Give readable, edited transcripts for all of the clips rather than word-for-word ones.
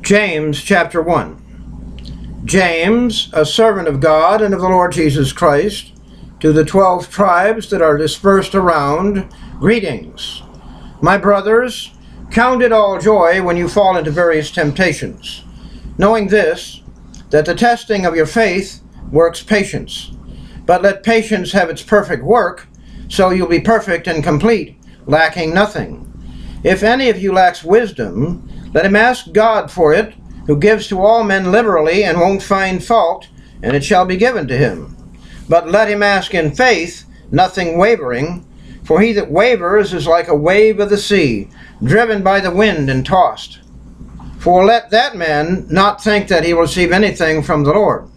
James chapter 1. James, a servant of God and of the Lord Jesus Christ, to the 12 tribes that are dispersed around, greetings. My brothers, count it all joy when you fall into various temptations, knowing this, that the testing of your faith works patience. But let patience have its perfect work, so you'll be perfect and complete, lacking nothing. If any of you lacks wisdom, let him ask God for it, who gives to all men liberally and won't find fault, and it shall be given to him. But let him ask in faith, nothing wavering, for he that wavers is like a wave of the sea, driven by the wind and tossed. For let that man not think that he will receive anything from the Lord.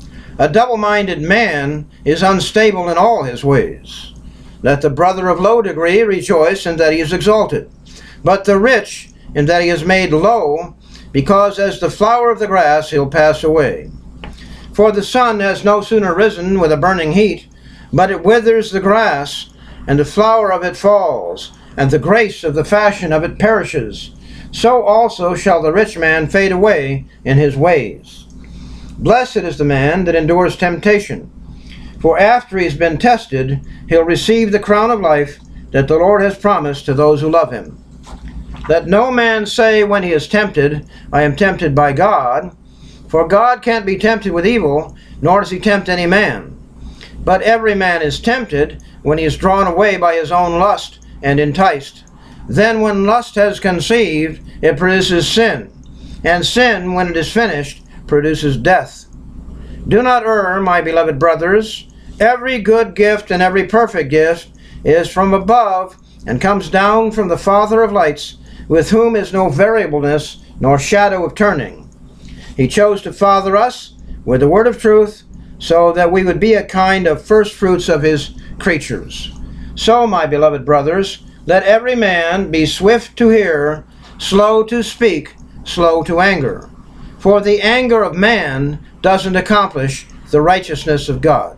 A double-minded man is unstable in all his ways. Let the brother of low degree rejoice in that he is exalted, but the rich in that he is made low, because as the flower of the grass he'll pass away. For the sun has no sooner risen with a burning heat, but it withers the grass, and the flower of it falls, and the grace of the fashion of it perishes. So also shall the rich man fade away in his ways. Blessed is the man that endures temptation, for after he's been tested, he'll receive the crown of life that the Lord has promised to those who love him. Let no man say when he is tempted, I am tempted by God, for God can't be tempted with evil, nor does he tempt any man. But every man is tempted when he is drawn away by his own lust and enticed. Then when lust has conceived, it produces sin, and sin, when it is finished, produces death. Do not err, my beloved brothers. Every good gift and every perfect gift is from above, and comes down from the Father of lights, with whom is no variableness nor shadow of turning. He chose to father us with the word of truth, so that we would be a kind of first fruits of his creatures. So, my beloved brothers, let every man be swift to hear, slow to speak, slow to anger. For the anger of man doesn't accomplish the righteousness of God.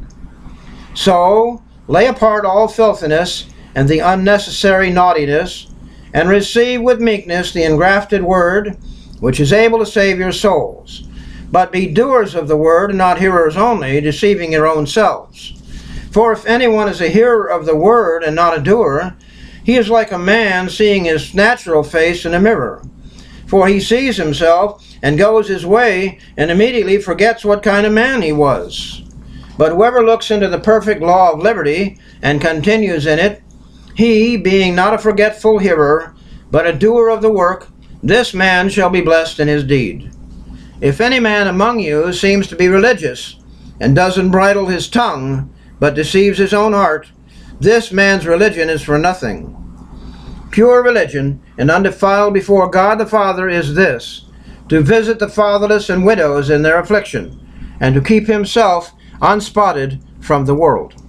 So, lay apart all filthiness and the unnecessary naughtiness, and receive with meekness the engrafted word, which is able to save your souls. But be doers of the word, and not hearers only, deceiving your own selves. For if anyone is a hearer of the word and not a doer, he is like a man seeing his natural face in a mirror. For he sees himself and goes his way, and immediately forgets what kind of man he was. But whoever looks into the perfect law of liberty, and continues in it, he, being not a forgetful hearer, but a doer of the work, this man shall be blessed in his deed. If any man among you seems to be religious, and doesn't bridle his tongue, but deceives his own heart, this man's religion is for nothing. Pure religion and undefiled before God the Father is this, to visit the fatherless and widows in their affliction, and to keep himself unspotted from the world.